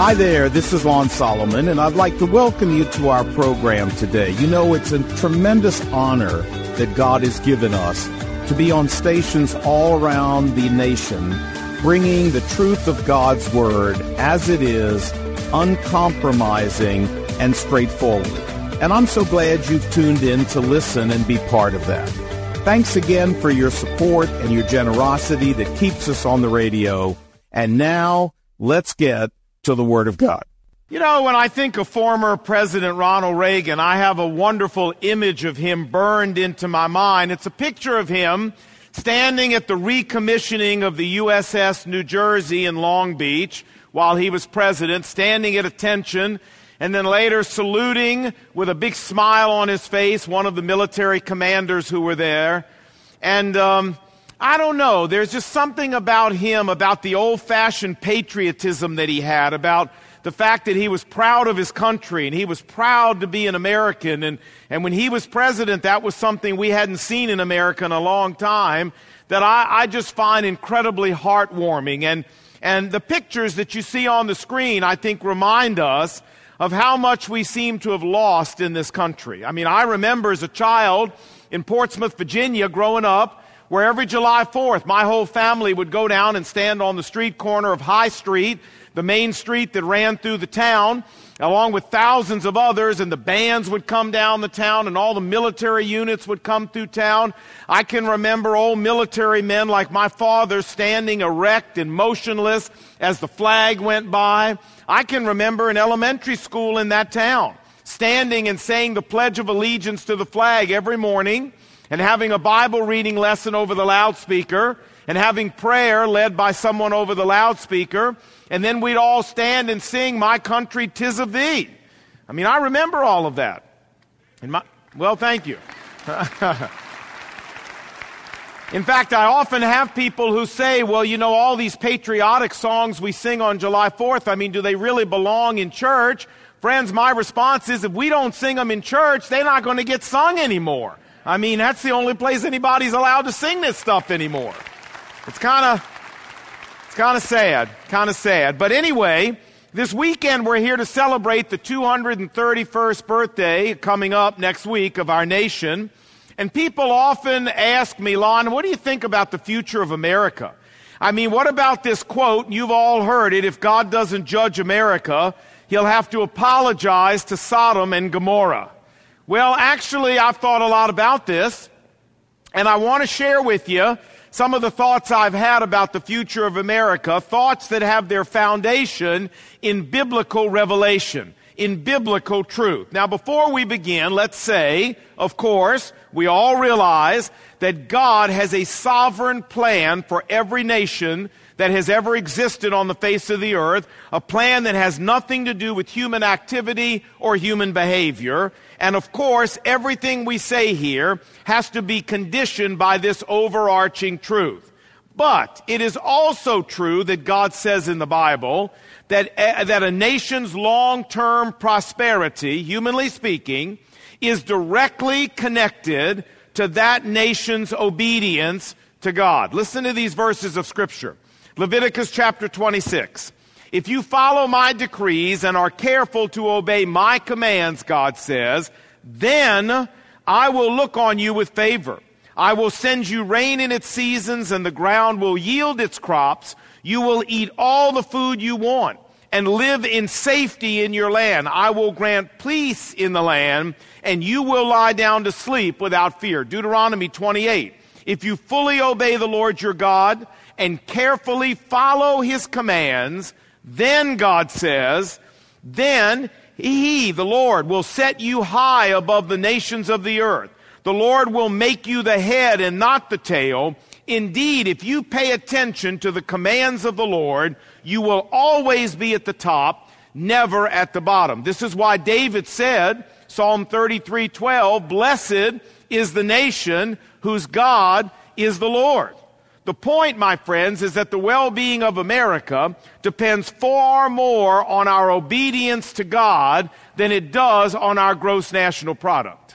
Hi there, this is Lon Solomon, and I'd like to welcome you to our program today. You know, it's a tremendous honor that God has given us to be on stations all around the nation, bringing the truth of God's Word as it is, uncompromising and straightforward. And I'm so glad you've tuned in to listen and be part of that. Thanks again for your support and your generosity that keeps us on the radio. And now, let's get to the Word of God. You know, when I think of former President Ronald Reagan, I have a wonderful image of him burned into my mind. It's a picture of him standing at the recommissioning of the USS New Jersey in Long Beach while he was president, standing at attention, and then later saluting with a big smile on his face one of the military commanders who were there. And I don't know, there's just something about him, about the old-fashioned patriotism that he had, about the fact that he was proud of his country and he was proud to be an American. And when he was president, that was something we hadn't seen in America in a long time that I just find incredibly heartwarming. And the pictures that you see on the screen, I think, remind us of how much we seem to have lost in this country. I mean, I remember as a child in Portsmouth, Virginia, growing up, where every July 4th, my whole family would go down and stand on the street corner of High Street, the main street that ran through the town, along with thousands of others, and the bands would come down the town, and all the military units would come through town. I can remember old military men like my father standing erect and motionless as the flag went by. I can remember an elementary school in that town, standing and saying the Pledge of Allegiance to the flag every morning, and having a Bible reading lesson over the loudspeaker, and having prayer led by someone over the loudspeaker, and then we'd all stand and sing, "My Country, 'Tis of Thee." I mean, I remember all of that. Well, thank you. In fact, I often have people who say, well, you know, all these patriotic songs we sing on July 4th, I mean, do they really belong in church? Friends, my response is, if we don't sing them in church, they're not going to get sung anymore. I mean, that's the only place anybody's allowed to sing this stuff anymore. It's kind of sad. But anyway, this weekend we're here to celebrate the 231st birthday coming up next week of our nation. And people often ask me, Lon, what do you think about the future of America? I mean, what about this quote? You've all heard it. If God doesn't judge America, he'll have to apologize to Sodom and Gomorrah. Well, actually, I've thought a lot about this, and I want to share with you some of the thoughts I've had about the future of America, thoughts that have their foundation in biblical revelation, in biblical truth. Now, before we begin, let's say, of course, we all realize that God has a sovereign plan for every nation that has ever existed on the face of the earth, a plan that has nothing to do with human activity or human behavior. And of course, everything we say here has to be conditioned by this overarching truth. But it is also true that God says in the Bible that a nation's long-term prosperity, humanly speaking, is directly connected to that nation's obedience to God. Listen to these verses of Scripture. Leviticus chapter 26. If you follow my decrees and are careful to obey my commands, God says, then I will look on you with favor. I will send you rain in its seasons, and the ground will yield its crops. You will eat all the food you want and live in safety in your land. I will grant peace in the land, and you will lie down to sleep without fear. Deuteronomy 28. If you fully obey the Lord your God and carefully follow his commands, then, God says, then he, the Lord, will set you high above the nations of the earth. The Lord will make you the head and not the tail. Indeed, if you pay attention to the commands of the Lord, you will always be at the top, never at the bottom. This is why David said, Psalm 33:12, blessed is the nation whose God is the Lord. The point, my friends, is that the well-being of America depends far more on our obedience to God than it does on our gross national product.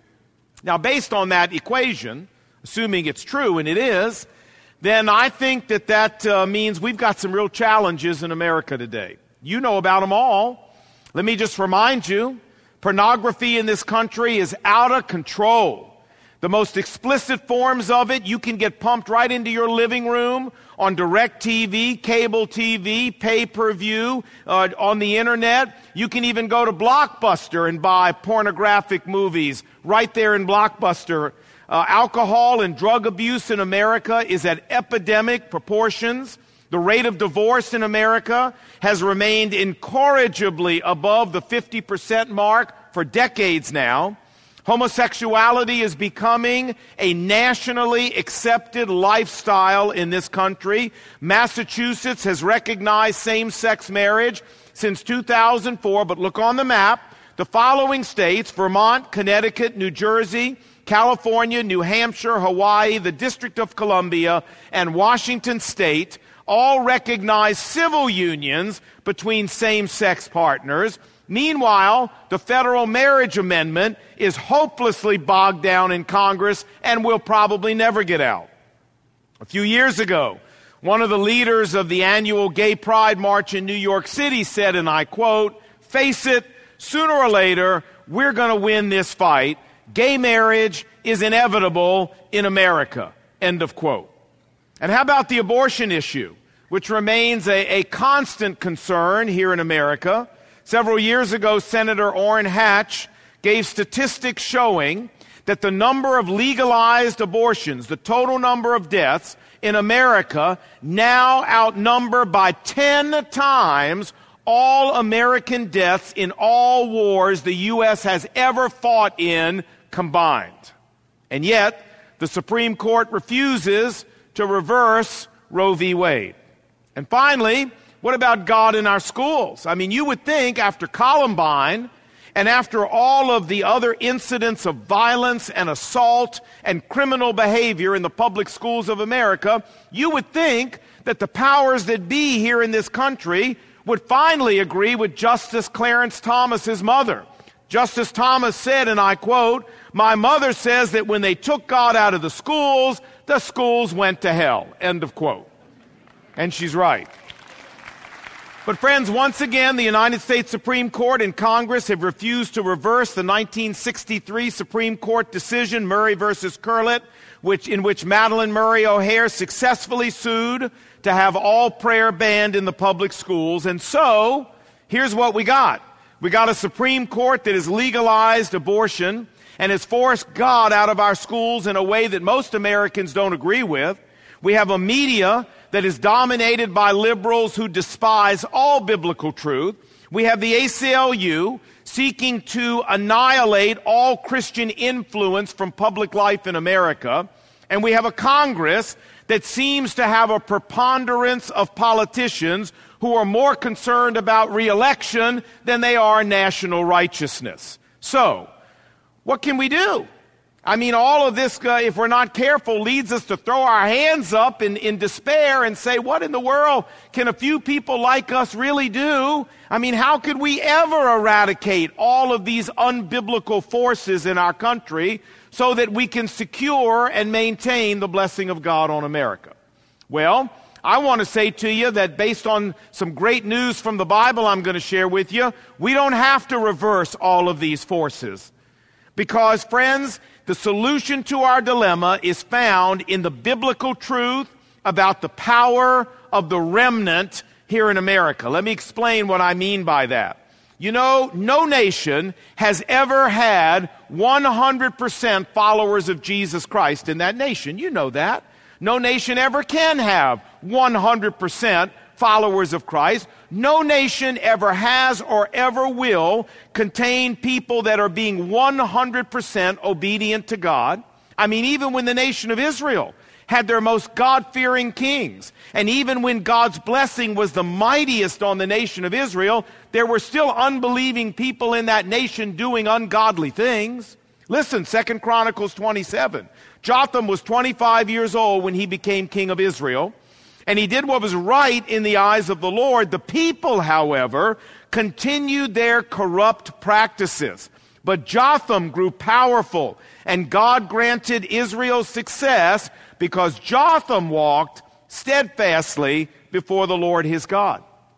Now, based on that equation, assuming it's true, and it is, then I think that means we've got some real challenges in America today. You know about them all. Let me just remind you, pornography in this country is out of control. The most explicit forms of it, you can get pumped right into your living room on DirecTV, cable TV, pay-per-view, on the internet. You can even go to Blockbuster and buy pornographic movies right there in Blockbuster. Alcohol and drug abuse in America is at epidemic proportions. The rate of divorce in America has remained incorrigibly above the 50% mark for decades now. Homosexuality is becoming a nationally accepted lifestyle in this country. Massachusetts has recognized same-sex marriage since 2004, but look on the map. The following states, Vermont, Connecticut, New Jersey, California, New Hampshire, Hawaii, the District of Columbia, and Washington State, all recognize civil unions between same-sex partners. Meanwhile, the federal marriage amendment is hopelessly bogged down in Congress and will probably never get out. A few years ago, one of the leaders of the annual Gay Pride March in New York City said, and I quote, "Face it, sooner or later, we're going to win this fight. Gay marriage is inevitable in America." End of quote. And how about the abortion issue, which remains a constant concern here in America? Several years ago, Senator Orrin Hatch gave statistics showing that the number of legalized abortions, the total number of deaths in America, now outnumber by 10 times all American deaths in all wars the U.S. has ever fought in combined. And yet, the Supreme Court refuses to reverse Roe v. Wade. And finally, what about God in our schools? I mean, you would think after Columbine and after all of the other incidents of violence and assault and criminal behavior in the public schools of America, you would think that the powers that be here in this country would finally agree with Justice Clarence Thomas's mother. Justice Thomas said, and I quote, "My mother says that when they took God out of the schools went to hell." End of quote. And she's right. But friends, once again, the United States Supreme Court and Congress have refused to reverse the 1963 Supreme Court decision, Murray versus Curlett, in which Madalyn Murray O'Hair successfully sued to have all prayer banned in the public schools. And so, here's what we got. We got a Supreme Court that has legalized abortion and has forced God out of our schools in a way that most Americans don't agree with. We have a media that is dominated by liberals who despise all biblical truth. We have the ACLU seeking to annihilate all Christian influence from public life in America. And we have a Congress that seems to have a preponderance of politicians who are more concerned about re-election than they are national righteousness. So, what can we do? I mean, all of this, if we're not careful, leads us to throw our hands up in despair and say, what in the world can a few people like us really do? I mean, how could we ever eradicate all of these unbiblical forces in our country so that we can secure and maintain the blessing of God on America? Well, I want to say to you that based on some great news from the Bible I'm going to share with you, we don't have to reverse all of these forces. Because, friends, the solution to our dilemma is found in the biblical truth about the power of the remnant here in America. Let me explain what I mean by that. You know, no nation has ever had 100% followers of Jesus Christ in that nation. You know that. No nation ever can have 100% followers of Christ. No nation ever has or ever will contain people that are being 100% obedient to God. I mean, even when the nation of Israel had their most God-fearing kings, and even when God's blessing was the mightiest on the nation of Israel, there were still unbelieving people in that nation doing ungodly things. Listen, 2 Chronicles 27. Jotham was 25 years old when he became king of Israel, and he did what was right in the eyes of the Lord. The people, however, continued their corrupt practices. But Jotham grew powerful, and God granted Israel success because Jotham walked steadfastly before the Lord his God.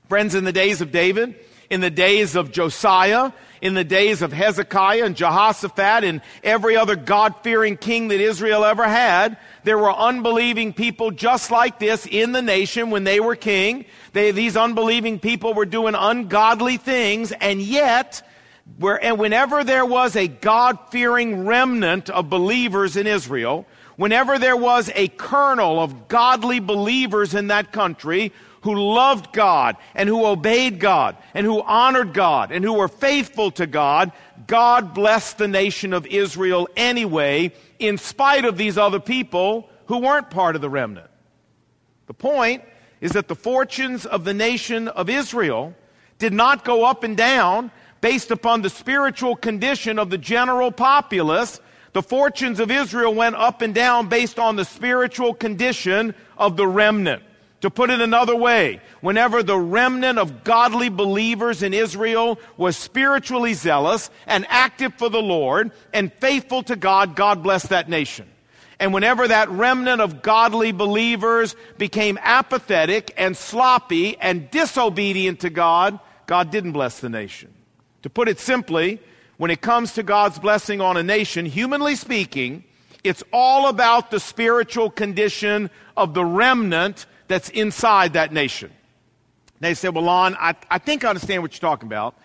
Friends, in the days of David, in the days of Josiah, in the days of Hezekiah and Jehoshaphat and every other God-fearing king that Israel ever had, there were unbelieving people just like this in the nation when they were king. These unbelieving people were doing ungodly things, and yet, whenever there was a God-fearing remnant of believers in Israel, whenever there was a kernel of godly believers in that country who loved God and who obeyed God and who honored God and who were faithful to God, God blessed the nation of Israel anyway, in spite of these other people who weren't part of the remnant. The point is that the fortunes of the nation of Israel did not go up and down based upon the spiritual condition of the general populace. The fortunes of Israel went up and down based on the spiritual condition of the remnant. To put it another way, whenever the remnant of godly believers in Israel was spiritually zealous and active for the Lord and faithful to God, God blessed that nation. And whenever that remnant of godly believers became apathetic and sloppy and disobedient to God, God didn't bless the nation. To put it simply, when it comes to God's blessing on a nation, humanly speaking, it's all about the spiritual condition of the remnant that's inside that nation. They said, well, Lon, I think I understand what you're talking about,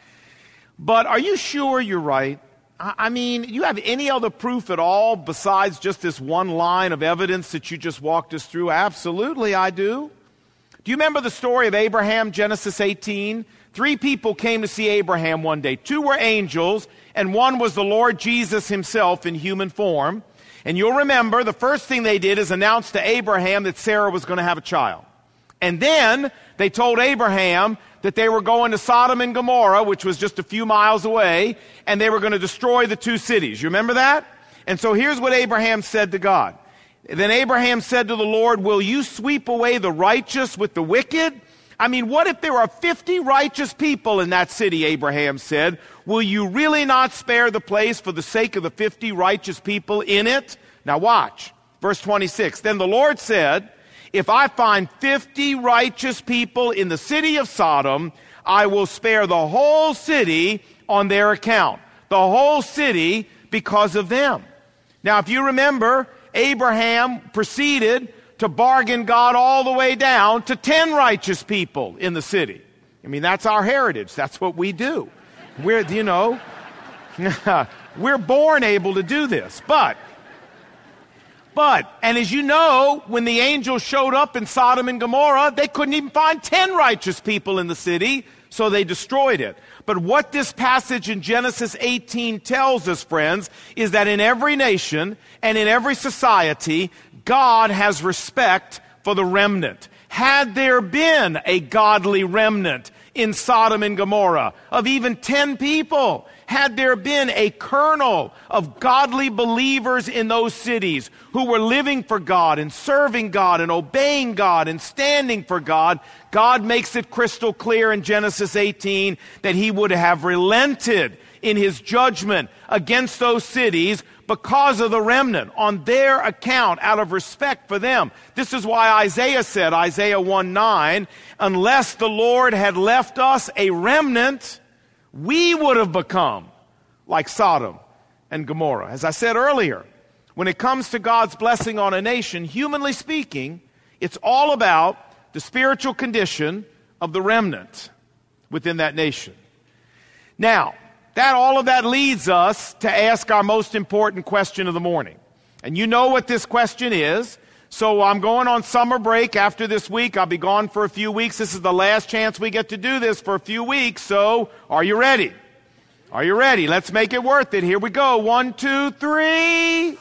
but are you sure you're right? I mean, you have any other proof at all besides just this one line of evidence that you just walked us through? Absolutely, I do. Do you remember the story of Abraham, Genesis 18? 3 people came to see Abraham one day. 2 were angels, and 1 was the Lord Jesus himself in human form. And you'll remember the first thing they did is announce to Abraham that Sarah was going to have a child. And then they told Abraham that they were going to Sodom and Gomorrah, which was just a few miles away, and they were going to destroy the 2 cities. You remember that? And so here's what Abraham said to God. Then Abraham said to the Lord, will you sweep away the righteous with the wicked? I mean, what if there are 50 righteous people in that city, Abraham said. Will you really not spare the place for the sake of the 50 righteous people in it? Now watch. Verse 26. Then the Lord said, if I find 50 righteous people in the city of Sodom, I will spare the whole city on their account. The whole city because of them. Now, if you remember, Abraham proceeded to bargain God all the way down to 10 righteous people in the city. I mean, that's our heritage. That's what we do. We're born able to do this. But, and as you know, when the angels showed up in Sodom and Gomorrah, they couldn't even find 10 righteous people in the city, so they destroyed it. But what this passage in Genesis 18 tells us, friends, is that in every nation and in every society, God has respect for the remnant. Had there been a godly remnant in Sodom and Gomorrah of even 10 people, had there been a kernel of godly believers in those cities who were living for God and serving God and obeying God and standing for God, God makes it crystal clear in Genesis 18 that he would have relented in his judgment against those cities because of the remnant, on their account, out of respect for them. This is why Isaiah said, Isaiah 1:9, unless the Lord had left us a remnant, we would have become like Sodom and Gomorrah. As I said earlier, when it comes to God's blessing on a nation, humanly speaking, it's all about the spiritual condition of the remnant within that nation. Now, all of that leads us to ask our most important question of the morning. And you know what this question is. So I'm going on summer break after this week. I'll be gone for a few weeks. This is the last chance we get to do this for a few weeks. So are you ready? Are you ready? Let's make it worth it. Here we go. 1, 2, 3.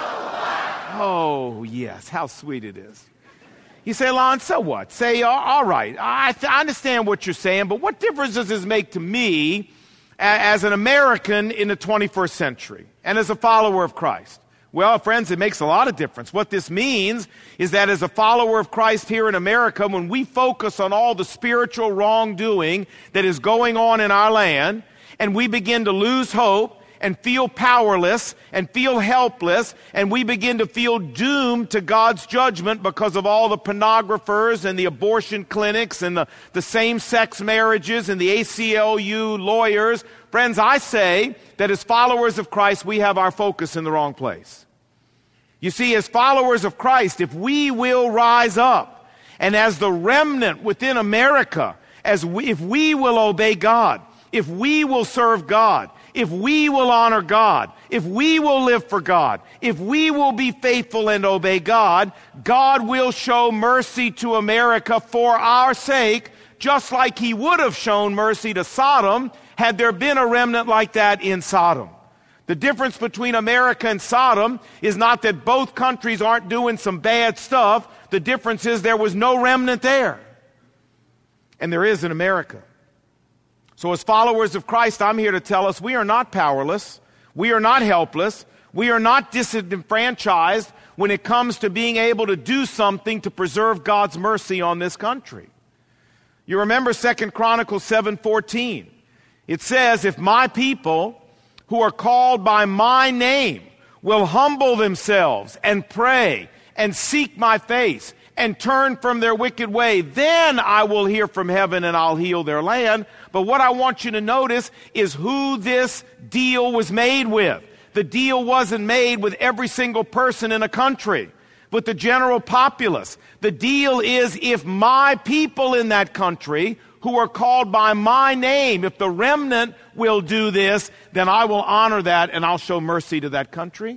Oh, yes. How sweet it is. You say, Lon, so what? Say, all right. I understand what you're saying, but what difference does this make to me as an American in the 21st century and as a follower of Christ? Well, friends, it makes a lot of difference. What this means is that as a follower of Christ here in America, when we focus on all the spiritual wrongdoing that is going on in our land, and we begin to lose hope, and feel powerless and feel helpless, and we begin to feel doomed to God's judgment because of all the pornographers and the abortion clinics and the same-sex marriages and the ACLU lawyers. Friends, I say that as followers of Christ, we have our focus in the wrong place. You see, as followers of Christ, if we will rise up, and as the remnant within America, if we will obey God, if we will serve God, if we will honor God, if we will live for God, if we will be faithful and obey God, God will show mercy to America for our sake, just like He would have shown mercy to Sodom had there been a remnant like that in Sodom. The difference between America and Sodom is not that both countries aren't doing some bad stuff. The difference is there was no remnant there. And there is in America. So as followers of Christ, I'm here to tell us we are not powerless. We are not helpless. We are not disenfranchised when it comes to being able to do something to preserve God's mercy on this country. You remember 2 Chronicles 7:14. It says, if my people who are called by my name will humble themselves and pray and seek my face and turn from their wicked way, then I will hear from heaven and I'll heal their land. But what I want you to notice is who this deal was made with. The deal wasn't made with every single person in a country, with the general populace. The deal is if my people in that country who are called by my name, if the remnant will do this, then I will honor that and I'll show mercy to that country.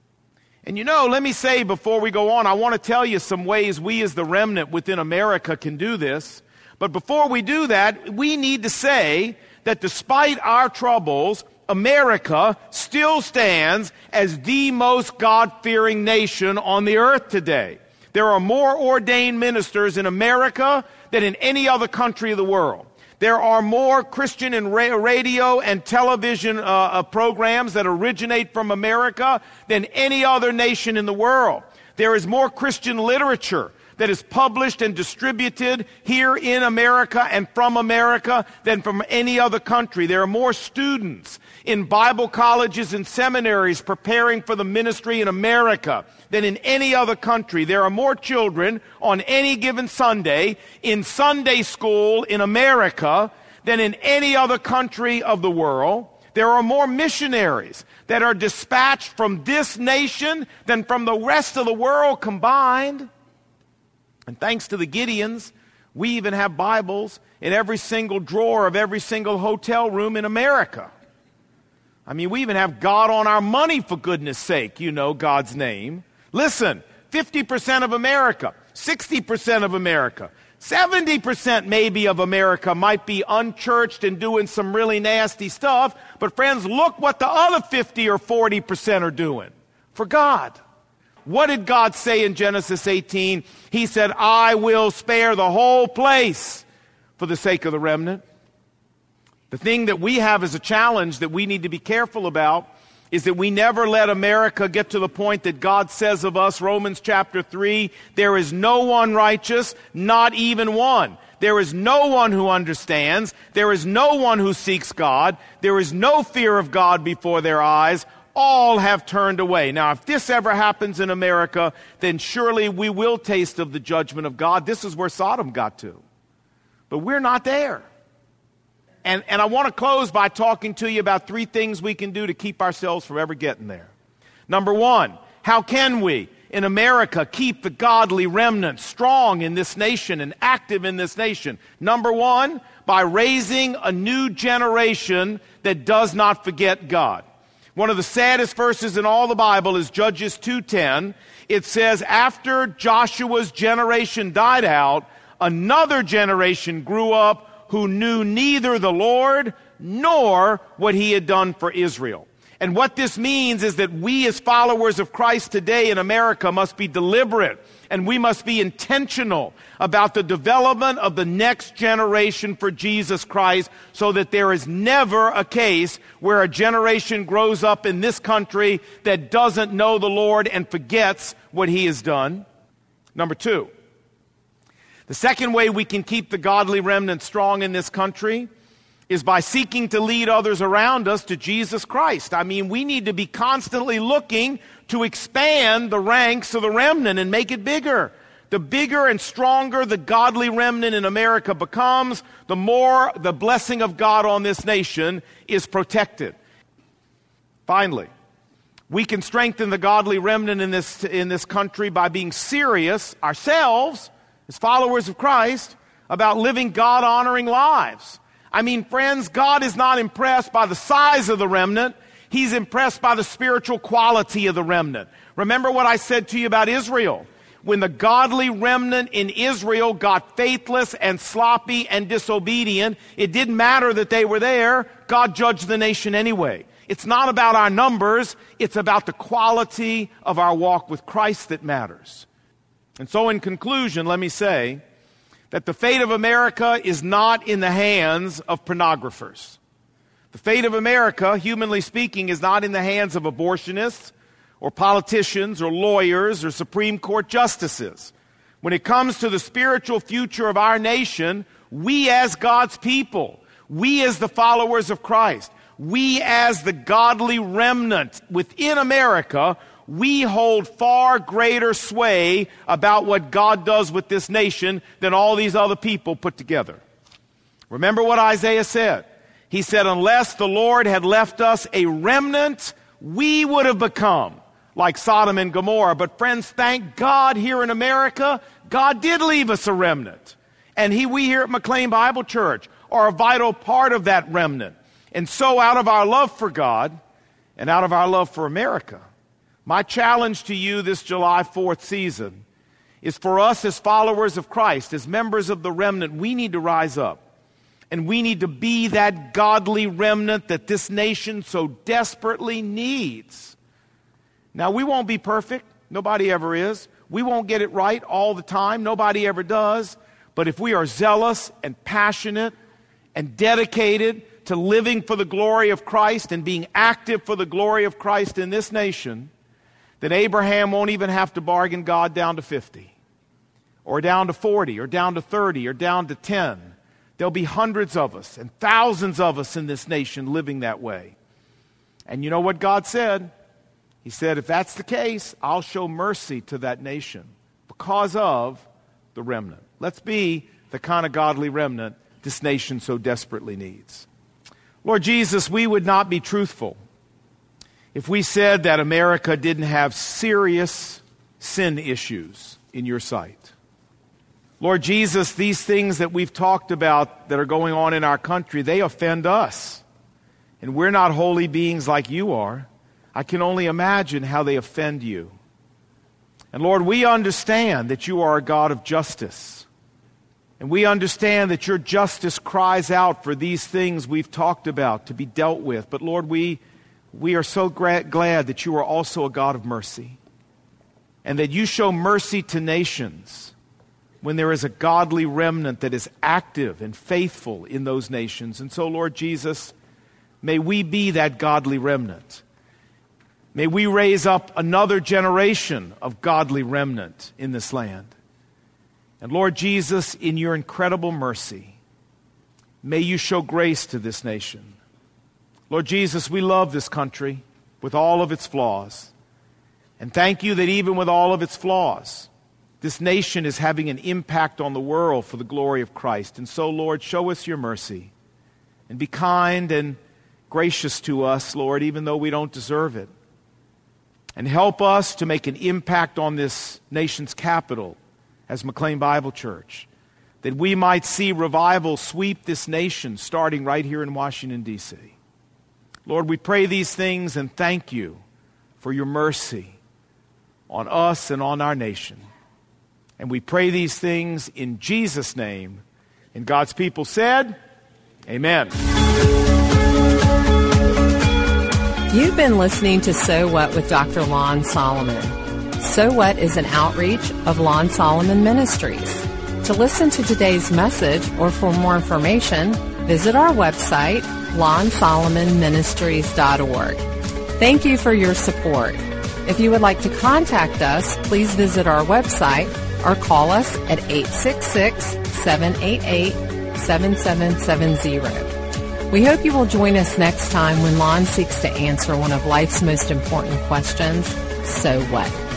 And you know, let me say before we go on, I want to tell you some ways we as the remnant within America can do this. But before we do that, we need to say that despite our troubles, America still stands as the most God-fearing nation on the earth today. There are more ordained ministers in America than in any other country of the world. There are more Christian and radio and television programs that originate from America than any other nation in the world. There is more Christian literature that is published and distributed here in America and from America than from any other country. There are more students in Bible colleges and seminaries preparing for the ministry in America than in any other country. There are more children on any given Sunday in Sunday school in America than in any other country of the world. There are more missionaries that are dispatched from this nation than from the rest of the world combined. And thanks to the Gideons, we even have Bibles in every single drawer of every single hotel room in America. I mean, we even have God on our money, for goodness sake, you know, God's name. Listen, 50% of America, 60% of America, 70% maybe of America might be unchurched and doing some really nasty stuff. But friends, look what the other 50 or 40% are doing for God. What did God say in Genesis 18? He said, I will spare the whole place for the sake of the remnant. The thing that we have as a challenge that we need to be careful about is that we never let America get to the point that God says of us, Romans chapter 3, there is no one righteous, not even one. There is no one who understands. There is no one who seeks God. There is no fear of God before their eyes. All have turned away. Now, if this ever happens in America, then surely we will taste of the judgment of God. This is where Sodom got to. But we're not there. And I want to close by talking to you about 3 things we can do to keep ourselves from ever getting there. Number 1, how can we in America keep the godly remnant strong in this nation and active in this nation? Number 1, by raising a new generation that does not forget God. One of the saddest verses in all the Bible is Judges 2:10. It says, after Joshua's generation died out, another generation grew up who knew neither the Lord nor what he had done for Israel. And what this means is that we as followers of Christ today in America must be deliberate and we must be intentional about the development of the next generation for Jesus Christ so that there is never a case where a generation grows up in this country that doesn't know the Lord and forgets what he has done. Number 2, the second way we can keep the godly remnant strong in this country is by seeking to lead others around us to Jesus Christ. I mean, we need to be constantly looking to expand the ranks of the remnant and make it bigger. The bigger and stronger the godly remnant in America becomes, the more the blessing of God on this nation is protected. Finally, we can strengthen the godly remnant in this country by being serious ourselves as followers of Christ about living God-honoring lives. I mean, friends, God is not impressed by the size of the remnant. He's impressed by the spiritual quality of the remnant. Remember what I said to you about Israel. When the godly remnant in Israel got faithless and sloppy and disobedient, it didn't matter that they were there. God judged the nation anyway. It's not about our numbers. It's about the quality of our walk with Christ that matters. And so in conclusion, let me say that the fate of America is not in the hands of pornographers. The fate of America, humanly speaking, is not in the hands of abortionists or politicians or lawyers or Supreme Court justices. When it comes to the spiritual future of our nation, we as God's people, we as the followers of Christ, we as the godly remnant within America, we hold far greater sway about what God does with this nation than all these other people put together. Remember what Isaiah said. He said, unless the Lord had left us a remnant, we would have become like Sodom and Gomorrah. But friends, thank God here in America, God did leave us a remnant. And we here at McLean Bible Church are a vital part of that remnant. And so out of our love for God and out of our love for America, my challenge to you this July 4th season is for us as followers of Christ, as members of the remnant, we need to rise up. And we need to be that godly remnant that this nation so desperately needs. Now, we won't be perfect. Nobody ever is. We won't get it right all the time. Nobody ever does. But if we are zealous and passionate and dedicated to living for the glory of Christ and being active for the glory of Christ in this nation, then Abraham won't even have to bargain God down to 50 or down to 40 or down to 30 or down to 10. There'll be hundreds of us and thousands of us in this nation living that way. And you know what God said? He said, if that's the case, I'll show mercy to that nation because of the remnant. Let's be the kind of godly remnant this nation so desperately needs. Lord Jesus, we would not be truthful if we said that America didn't have serious sin issues in your sight. Lord Jesus, these things that we've talked about that are going on in our country, they offend us. And we're not holy beings like you are. I can only imagine how they offend you. And Lord, we understand that you are a God of justice. And we understand that your justice cries out for these things we've talked about to be dealt with. But Lord, we are so glad that you are also a God of mercy. And that you show mercy to nations when there is a godly remnant that is active and faithful in those nations. And so, Lord Jesus, may we be that godly remnant. May we raise up another generation of godly remnant in this land. And Lord Jesus, in your incredible mercy, may you show grace to this nation. Lord Jesus, we love this country with all of its flaws. And thank you that even with all of its flaws, this nation is having an impact on the world for the glory of Christ. And so, Lord, show us your mercy and be kind and gracious to us, Lord, even though we don't deserve it. And help us to make an impact on this nation's capital as McLean Bible Church, that we might see revival sweep this nation starting right here in Washington, D.C. Lord, we pray these things and thank you for your mercy on us and on our nation. And we pray these things in Jesus' name. And God's people said, amen. You've been listening to So What with Dr. Lon Solomon. So What is an outreach of Lon Solomon Ministries. To listen to today's message or for more information, visit our website, lonsolomonministries.org. Thank you for your support. If you would like to contact us, please visit our website or call us at 866-788-7770. We hope you will join us next time when Lon seeks to answer one of life's most important questions, so what?